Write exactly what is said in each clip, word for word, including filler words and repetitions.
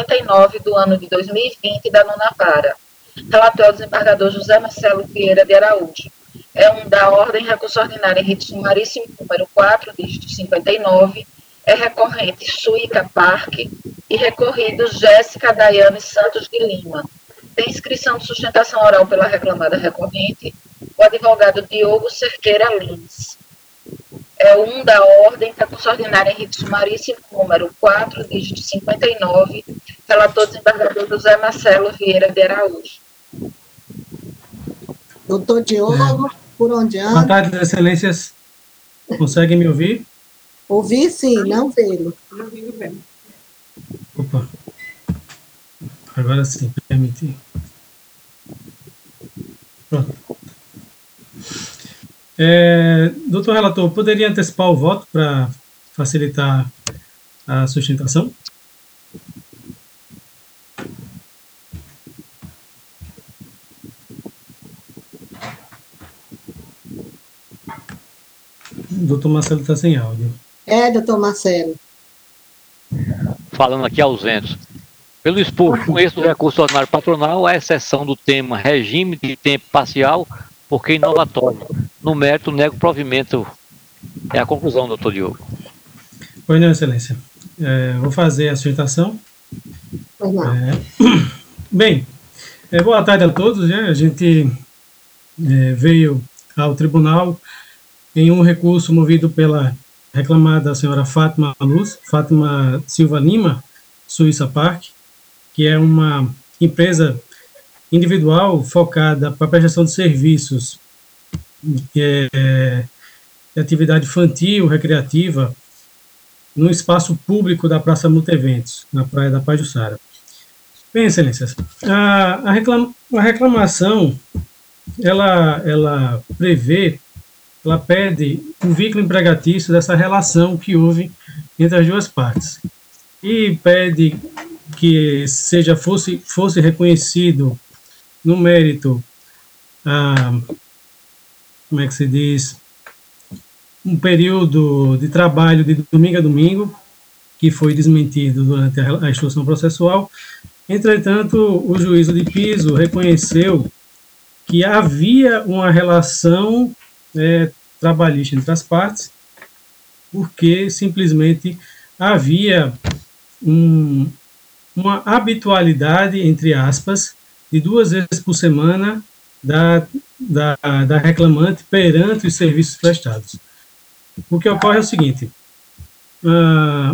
e nove do ano de dois mil e vinte da nona vara. Relator ao desembargador José Marcelo Vieira de Araújo. É um da ordem recurso ordinário em rito sumaríssimo número quatro, dígito cinquenta e nove, é recorrente Suíca Parque e recorridos Jéssica Daiane Santos de Lima. Tem inscrição de sustentação oral pela reclamada recorrente, o advogado Diogo Cerqueira Lins. É um da ordem recurso ordinário em rito sumaríssimo número quatro, dígito cinquenta e nove, relator desembargador José Marcelo Vieira de Araújo. Doutor Diogo, por onde anda? Boa tarde, excelências. Conseguem me ouvir? Ouvir sim, não vê-lo. Opa. Agora sim, permite. Pronto. É, doutor relator, poderia antecipar o voto para facilitar a sustentação? Doutor Marcelo está sem áudio. É, doutor Marcelo. Falando aqui ausentes. Pelo exposto, com esse do recurso ordinário patronal, a exceção do tema regime de tempo parcial, porque inovatório. No mérito, nego provimento. É a conclusão, doutor Diogo. Pois não, excelência. É, vou fazer a sustentação. Pois não. É, bem, é, boa tarde a todos. Né? A gente é, veio ao tribunal em um recurso movido pela reclamada senhora Fátima Luz, Fátima Silva Lima, Suíça Park, que é uma empresa individual focada para a prestação de serviços é, de atividade infantil, recreativa, no espaço público da Praça Multeventos, na Praia da Pajuçara. Bem, excelências, a, a, reclama, a reclamação, ela, ela prevê, ela pede um vínculo empregatício dessa relação que houve entre as duas partes. E pede que seja, fosse, fosse reconhecido no mérito, ah, como é que se diz, um período de trabalho de domingo a domingo, que foi desmentido durante a instrução processual. Entretanto, o juízo de piso reconheceu que havia uma relação é, trabalhista entre as partes, porque simplesmente havia um, uma habitualidade, entre aspas, de duas vezes por semana da, da, da reclamante perante os serviços prestados. O que ocorre é o seguinte, a,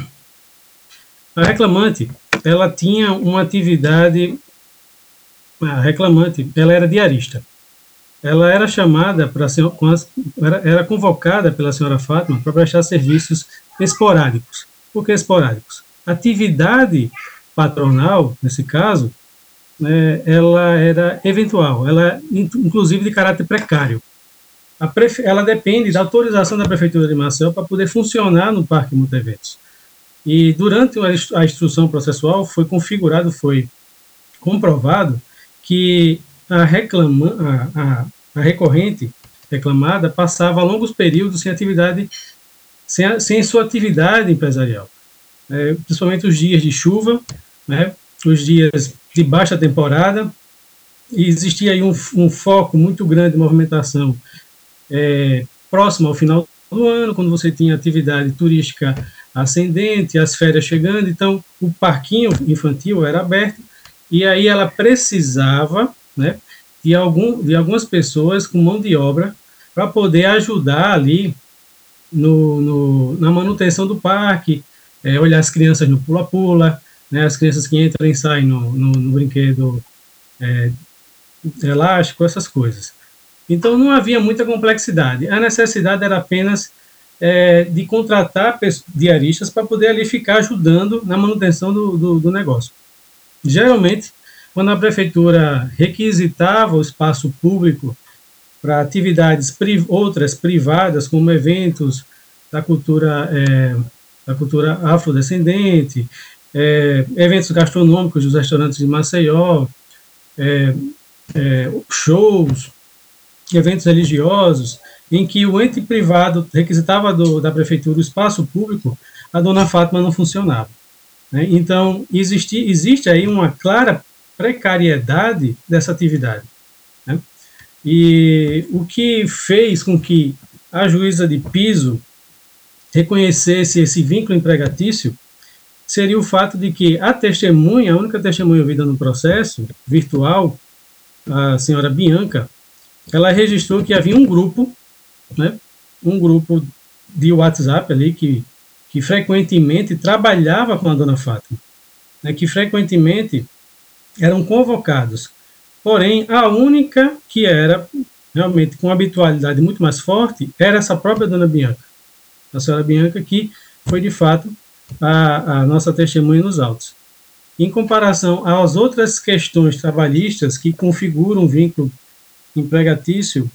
a reclamante, ela tinha uma atividade, a reclamante, ela era diarista. Ela era chamada para ser, era, era convocada pela senhora Fátima para prestar serviços esporádicos. Por que esporádicos? Atividade patronal, nesse caso, né, ela era eventual, ela inclusive de caráter precário. A prefe... Ela depende da autorização da Prefeitura de Maceió para poder funcionar no Parque Multeventos. E durante a instrução processual foi configurado, foi comprovado que a, reclama... a, a, a recorrente reclamada passava longos períodos sem atividade, sem, a... sem sua atividade empresarial, é, principalmente os dias de chuva, né, os dias de baixa temporada, e existia aí um, um foco muito grande de movimentação é, próximo ao final do ano, quando você tinha atividade turística ascendente, as férias chegando, então o parquinho infantil era aberto, e aí ela precisava, né, de, algum, de algumas pessoas com mão de obra para poder ajudar ali no, no, na manutenção do parque, é, olhar as crianças no pula-pula, né, as crianças que entram e saem no, no, no brinquedo é, elástico, essas coisas. Então, não havia muita complexidade. A necessidade era apenas é, de contratar diaristas para poder ali ficar ajudando na manutenção do, do, do negócio. Geralmente, quando a prefeitura requisitava o espaço público para atividades pri outras privadas, como eventos da cultura, é, da cultura afrodescendente, é, eventos gastronômicos dos restaurantes de Maceió, é, é, shows, eventos religiosos, em que o ente privado requisitava do, da prefeitura o espaço público, a dona Fátima não funcionava. né? Então, existe, existe aí uma clara precariedade dessa atividade, né? E o que fez com que a juíza de piso reconhecesse esse vínculo empregatício seria o fato de que a testemunha, a única testemunha ouvida no processo virtual, a senhora Bianca, ela registrou que havia um grupo, né, um grupo de WhatsApp ali que, que frequentemente trabalhava com a dona Fátima, né, que frequentemente eram convocados. Porém, a única que era realmente com habitualidade muito mais forte era essa própria dona Bianca, a senhora Bianca, que foi de fato a, a nossa testemunha nos autos. Em comparação às outras questões trabalhistas que configuram o vínculo empregatício,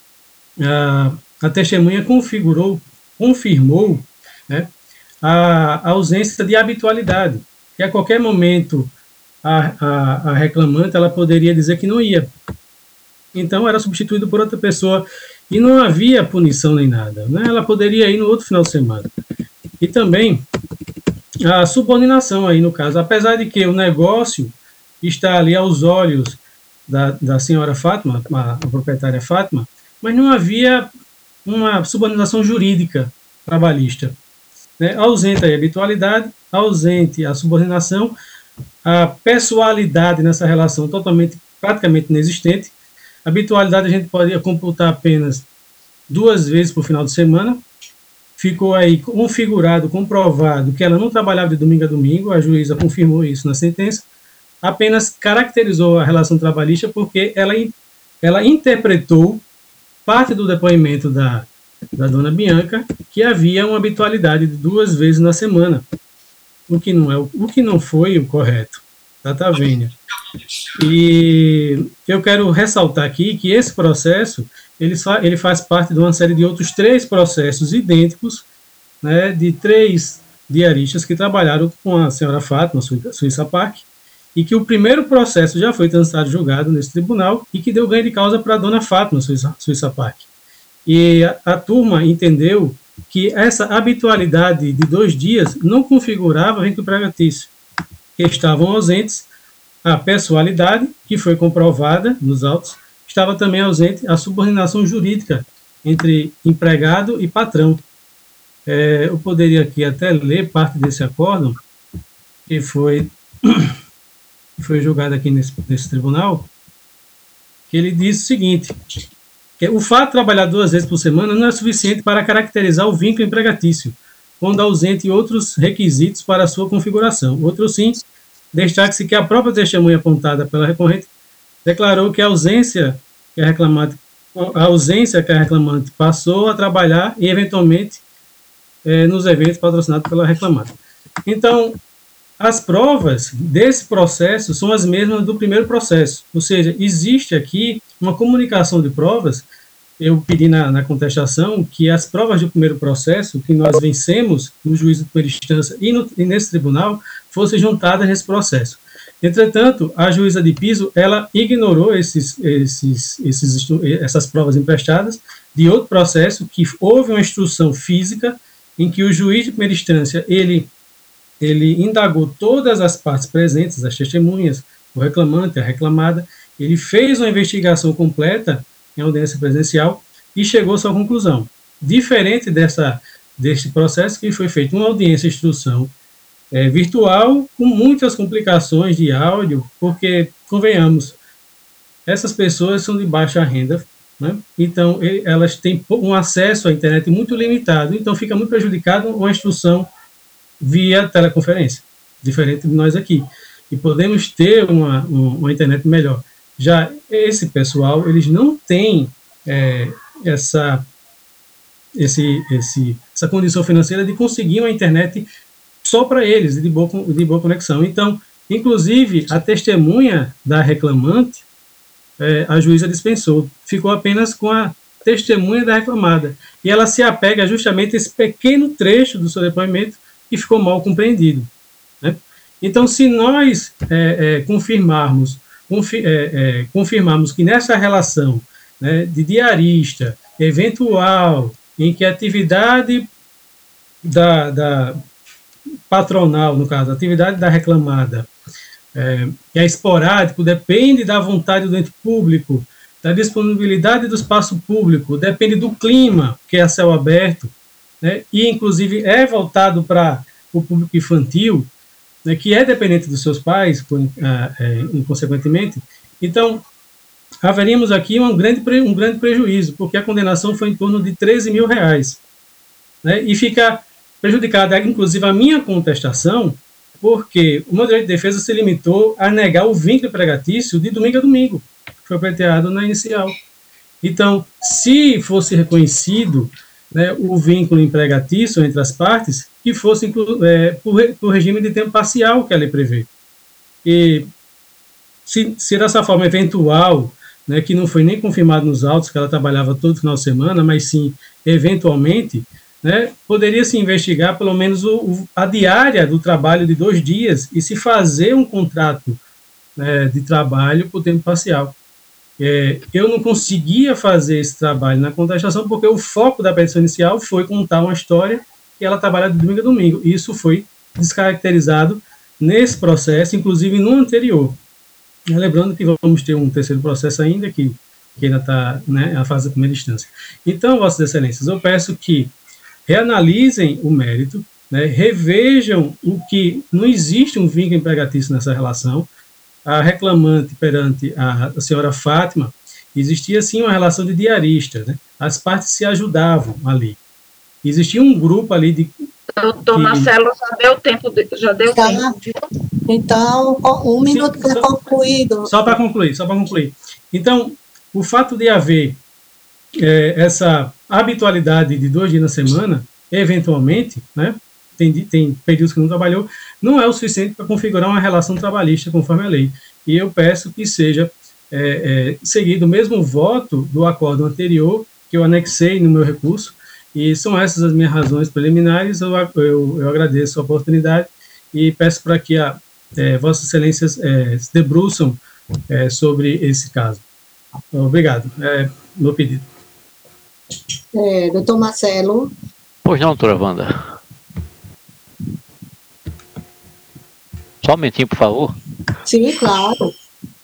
a, a testemunha configurou, confirmou, né, a, a ausência de habitualidade, que a qualquer momento a, a, a reclamante ela poderia dizer que não ia. Então, era substituído por outra pessoa e não havia punição nem nada, né? Ela poderia ir no outro final de semana. E também a subordinação aí, no caso, apesar de que o negócio está ali aos olhos da, da senhora Fátima, a, a proprietária Fátima, mas não havia uma subordinação jurídica trabalhista, né? Ausente a habitualidade, ausente a subordinação, a pessoalidade nessa relação totalmente, praticamente inexistente. A habitualidade a gente poderia computar apenas duas vezes por final de semana. Ficou aí configurado, comprovado que ela não trabalhava de domingo a domingo, a juíza confirmou isso na sentença, apenas caracterizou a relação trabalhista porque ela, ela interpretou parte do depoimento da, da dona Bianca que havia uma habitualidade de duas vezes na semana, o que não, é, o que não foi o correto, data vênia. E eu quero ressaltar aqui que esse processo ele, ele faz parte de uma série de outros três processos idênticos, né, de três diaristas que trabalharam com a senhora Fátima, Suíça Park, e que o primeiro processo já foi transitado e julgado nesse tribunal e que deu ganho de causa para a dona Fátima, Suíça, Suíça Park. E a, a turma entendeu que essa habitualidade de dois dias não configurava vínculo empregatício, que estavam ausentes a pessoalidade, que foi comprovada nos autos, estava também ausente a subordinação jurídica entre empregado e patrão. É, eu poderia aqui até ler parte desse acórdão, que foi, que foi julgado aqui nesse, nesse tribunal, que ele diz o seguinte, que o fato de trabalhar duas vezes por semana não é suficiente para caracterizar o vínculo empregatício, quando ausente outros requisitos para a sua configuração. Outro sim, destaque-se que a própria testemunha apontada pela recorrente declarou que a ausência que a reclamante, a ausência que a reclamante passou a trabalhar e, eventualmente, eh, nos eventos patrocinados pela reclamante. Então, as provas desse processo são as mesmas do primeiro processo, ou seja, existe aqui uma comunicação de provas. Eu pedi na, na contestação que as provas do primeiro processo, que nós vencemos no juízo de primeira instância e, no, e nesse tribunal, fossem juntadas nesse processo. Entretanto, a juíza de piso, ela ignorou esses, esses, esses, essas provas emprestadas de outro processo, que houve uma instrução física em que o juiz de primeira instância, ele, ele indagou todas as partes presentes, as testemunhas, o reclamante, a reclamada, ele fez uma investigação completa em audiência presencial e chegou à sua conclusão. Diferente dessa, deste processo que foi feito uma audiência de instrução é, virtual, com muitas complicações de áudio, porque, convenhamos, essas pessoas são de baixa renda, né? Então, ele, elas têm um acesso à internet muito limitado, então fica muito prejudicado uma instrução via teleconferência, diferente de nós aqui. E podemos ter uma, uma internet melhor. Já esse pessoal, eles não têm é, essa, esse, esse, essa condição financeira de conseguir uma internet só para eles, de boa, de boa conexão. Então, inclusive, a testemunha da reclamante, é, a juíza dispensou. Ficou apenas com a testemunha da reclamada. E ela se apega justamente a esse pequeno trecho do seu depoimento que ficou mal compreendido, né? Então, se nós é, é, confirmarmos, confi, é, é, confirmarmos que nessa relação, né, de diarista, eventual, em que a atividade da, da, patronal, no caso, a atividade da reclamada, é, que é esporádico, depende da vontade do ente público, da disponibilidade do espaço público, depende do clima, que é a céu aberto, né, e, inclusive, é voltado para o público infantil, né, que é dependente dos seus pais, por, ah, é, inconsequentemente. Então, haveríamos aqui um grande, um grande prejuízo, porque a condenação foi em torno de treze mil reais. Né, e fica prejudicada, inclusive, a minha contestação, porque o meu direito de defesa se limitou a negar o vínculo empregatício de domingo a domingo, que foi pleiteado na inicial. Então, se fosse reconhecido, né, o vínculo empregatício entre as partes, que fosse é, por, por regime de tempo parcial que a lei prevê. E se, se dessa forma eventual, né, que não foi nem confirmado nos autos que ela trabalhava todo final de semana, mas sim eventualmente, né, poderia se investigar pelo menos o, o, a diária do trabalho de dois dias e se fazer um contrato, né, de trabalho por tempo parcial. É, eu não conseguia fazer esse trabalho na contestação porque o foco da petição inicial foi contar uma história que ela trabalha de domingo a domingo. E isso foi descaracterizado nesse processo, inclusive no anterior. Lembrando que vamos ter um terceiro processo ainda, que, que ainda está, né, a fase da primeira instância. Então, Vossas Excelências, eu peço que reanalisem o mérito, né, revejam o que não existe um vínculo empregatício nessa relação. A reclamante perante a, a senhora Fátima, existia sim uma relação de diarista, né? As partes se ajudavam ali. Existia um grupo ali de... Doutor que... Marcelo, já deu tempo, de, já deu tá. tempo, viu? Então, um minuto para concluído. Só para concluir, só para concluir. Então, o fato de haver é, essa habitualidade de dois dias na semana, eventualmente, né? Tem, tem períodos que não trabalhou, não é o suficiente para configurar uma relação trabalhista conforme a lei. E eu peço que seja é, é, seguido o mesmo voto do acordo anterior, que eu anexei no meu recurso, e são essas as minhas razões preliminares. Eu, eu, eu agradeço a oportunidade e peço para que a, é, Vossas Excelências é, se debruçam é, sobre esse caso. Obrigado. É meu pedido. É, doutor Marcelo. Pois não, doutora Wanda. Só um momentinho, por favor. Sim, claro.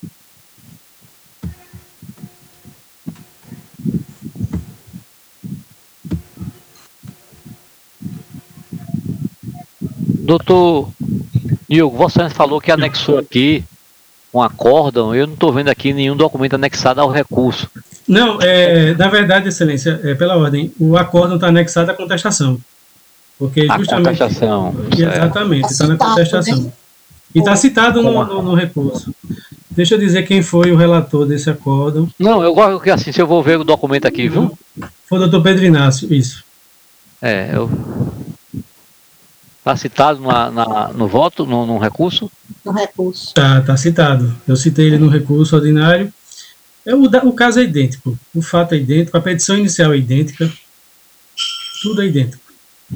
Doutor Nilgo, você falou que anexou aqui um acórdão. Eu não estou vendo aqui nenhum documento anexado ao recurso. Não, é, na verdade, Excelência, é, pela ordem, o acórdão está anexado à contestação. Porque justamente... A contestação. Exatamente, está na contestação. Né? E está citado no, no, no recurso. Deixa eu dizer quem foi o relator desse acórdão. Não, eu gosto que assim, se eu vou ver o documento aqui, viu? Foi o doutor Pedro Inácio, isso. É, eu... Está citado na, na, no voto, no, no recurso? No recurso. Está tá citado. Eu citei ele no recurso ordinário. É, o, o caso é idêntico. O fato é idêntico, a petição inicial é idêntica. Tudo é idêntico.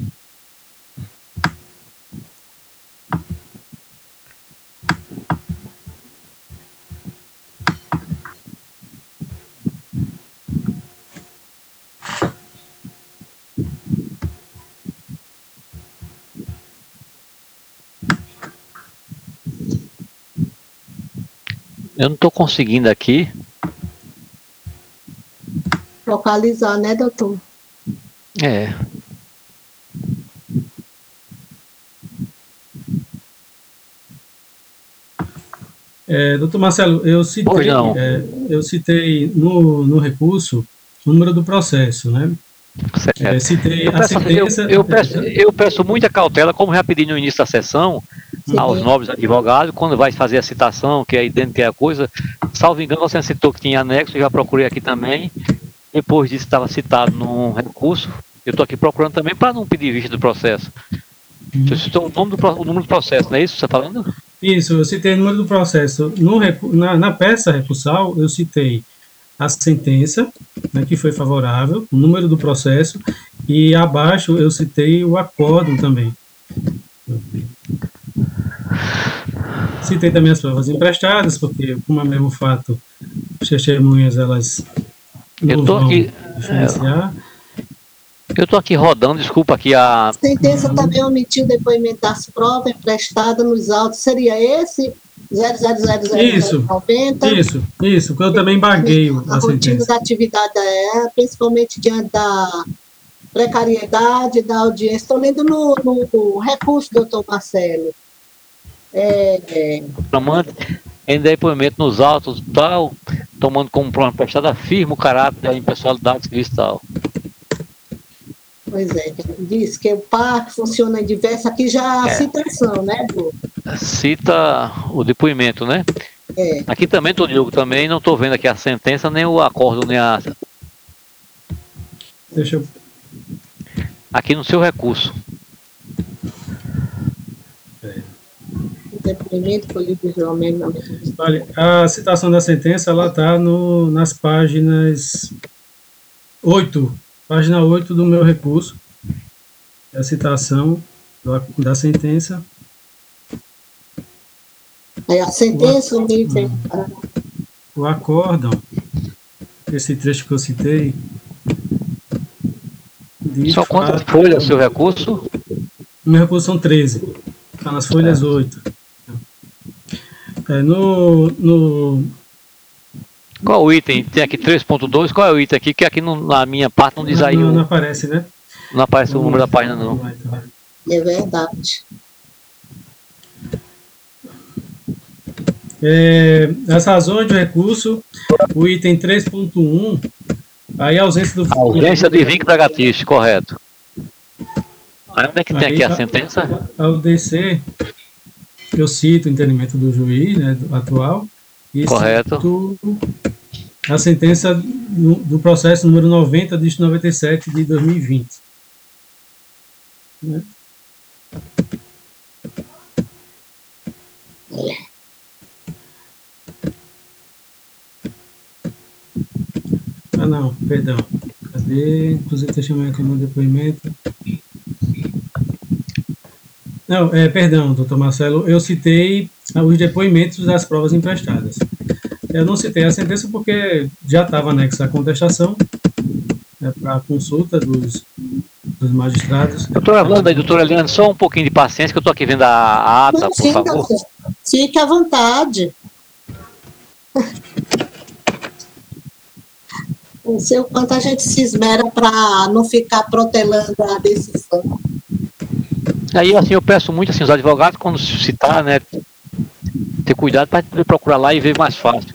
Eu não estou conseguindo aqui. Localizar, né, doutor? É. É, doutor Marcelo, eu citei, é, eu citei no, no recurso o número do processo, né? É, citei eu, peço, sentença... eu, eu, peço, eu peço muita cautela, como já pedi no início da sessão, sim, aos nobres advogados, quando vai fazer a citação, que é idêntica que é a coisa, salvo engano, você citou que tinha anexo, eu já procurei aqui também, depois disso estava citado no recurso, eu estou aqui procurando também para não pedir vista do processo. Hum. Você citou o, nome do, o número do processo, não é isso que você está falando? Isso, eu citei o número do processo. No, na, na peça recursal, eu citei a sentença, né, que foi favorável, o número do processo, e abaixo eu citei o acórdão também. Citei também as provas emprestadas, porque, como é o mesmo fato, as testemunhas, elas não eu tô vão aqui, diferenciar. Eu estou aqui rodando, desculpa aqui a... A sentença também omitiu o depoimento das provas emprestadas nos autos. Seria esse? zero zero zero zero Isso, noventa. isso, isso, que eu também embarguei A a rotina sentença. da atividade da E E A, principalmente diante da precariedade da audiência. Estou lendo no, no, no recurso, doutor Marcelo. É, é, reclamante em depoimento nos autos tal, tomando como prova emprestada, afirma o caráter da impessoalidade do serviço tal. pois é, diz que o parque funciona em diversas. Aqui já a É. citação, né, do, Cita o depoimento, né? é, Aqui também, tô Diogo, também não estou vendo aqui a sentença, nem o acordo, nem a... Deixa eu... Aqui no seu recurso. o depoimento colhido visualmente na Olha, a citação da sentença, ela está nas páginas oito, página oito do meu recurso, é a citação da, da sentença. é, a sentença O, me vem. o acórdão, esse trecho que eu citei, de Só quantas fato, folhas o seu recurso? meu recurso são treze, está nas folhas oito. É, no, no, Qual o item? Tem aqui três ponto dois, qual é o item aqui? Que aqui no, na minha parte não diz aí, não, o, não aparece, né? não aparece o Vamos número lá, da página não. vamos lá, então. É verdade. É, as razões do recurso, o item três ponto um, aí a ausência do... A ausência de vínculo empregatício, correto. Aí onde é que tem Aí, aqui a a- sentença? Ao descer, eu cito o entendimento do juiz, né, do atual, e Correto. cito a sentença do, do processo número noventa, dígito noventa e sete, de dois mil e vinte. Né? Ah, não, perdão. Cadê? Inclusive, deixa eu chamar aqui no depoimento. Não, é, perdão, doutor Marcelo, eu citei os depoimentos das provas emprestadas. Eu não citei a sentença porque já estava anexa à contestação, né, para a consulta dos, dos magistrados. Doutora Wanda e doutora Eliane, só um pouquinho de paciência, que eu estou aqui vendo a, a ata, Não, por sim, favor. doutor. Fique à vontade. Não sei o quanto a gente se esmera para não ficar protelando a decisão. Aí, assim, eu peço muito, assim, os advogados, quando citar, né, ter cuidado para poder procurar lá e ver mais fácil.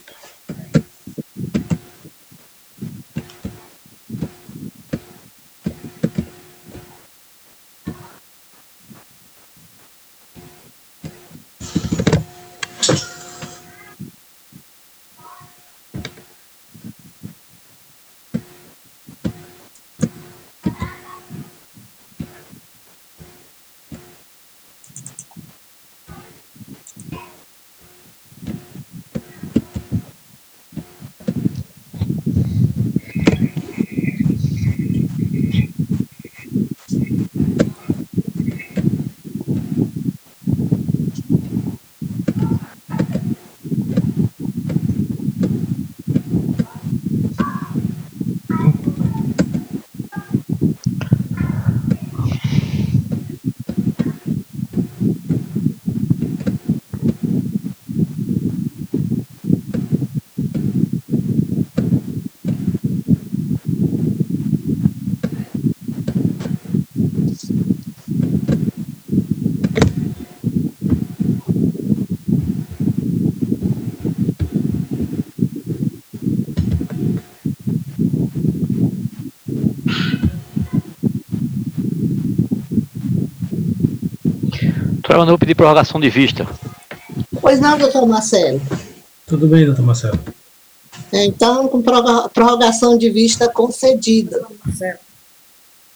Doutora Wanda, eu vou pedir prorrogação de vista. Pois não, doutor Marcelo. Tudo bem, doutor Marcelo. Então, com prorroga- prorrogação de vista concedida.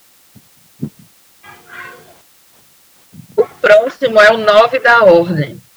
O próximo é o nove da ordem.